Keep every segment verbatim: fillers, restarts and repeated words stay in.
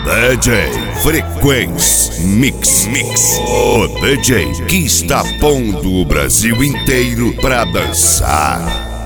D J Frequency Mix. Mix. O D J que está pondo o Brasil inteiro pra dançar.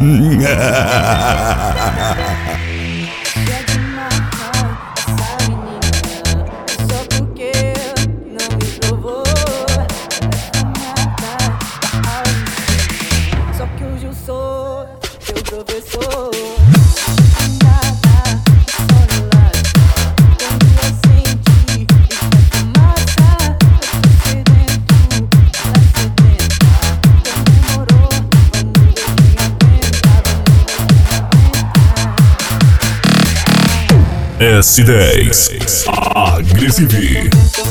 S dez Agressive.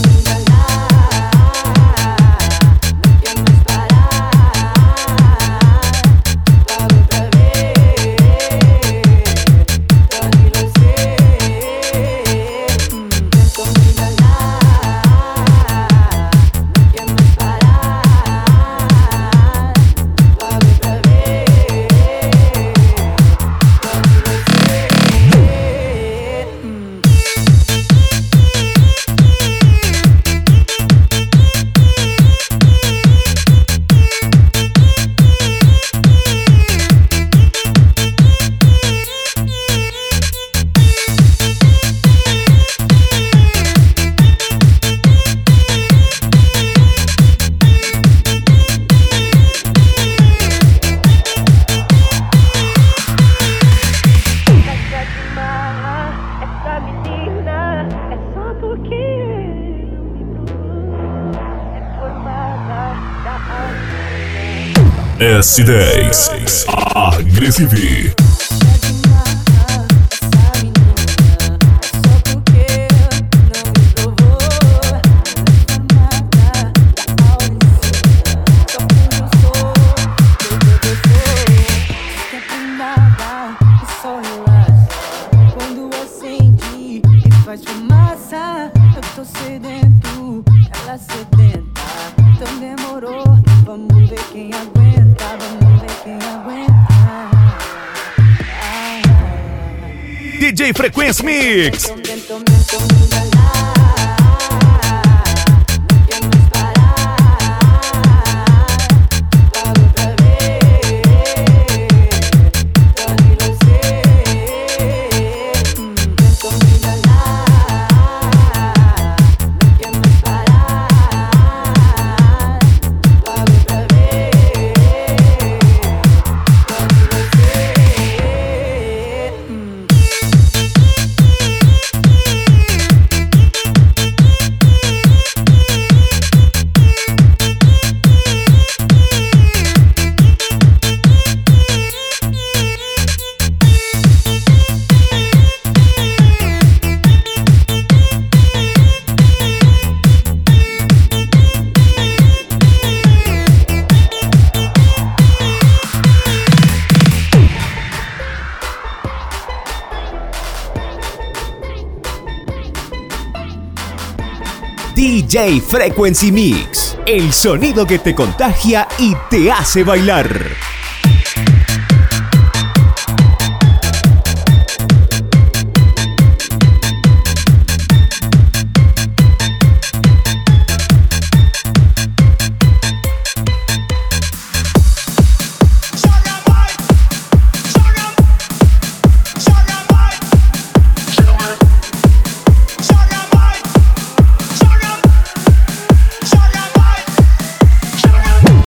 S dez Agressive. Quando acende e faz fumaça, eu tô sedento, ela sedenta. Então demorou, vamos ver quem aguenta, vamos ver quem aguenta. D J Frequency Mix. D J Frequency Mix, el sonido que te contagia y te hace bailar.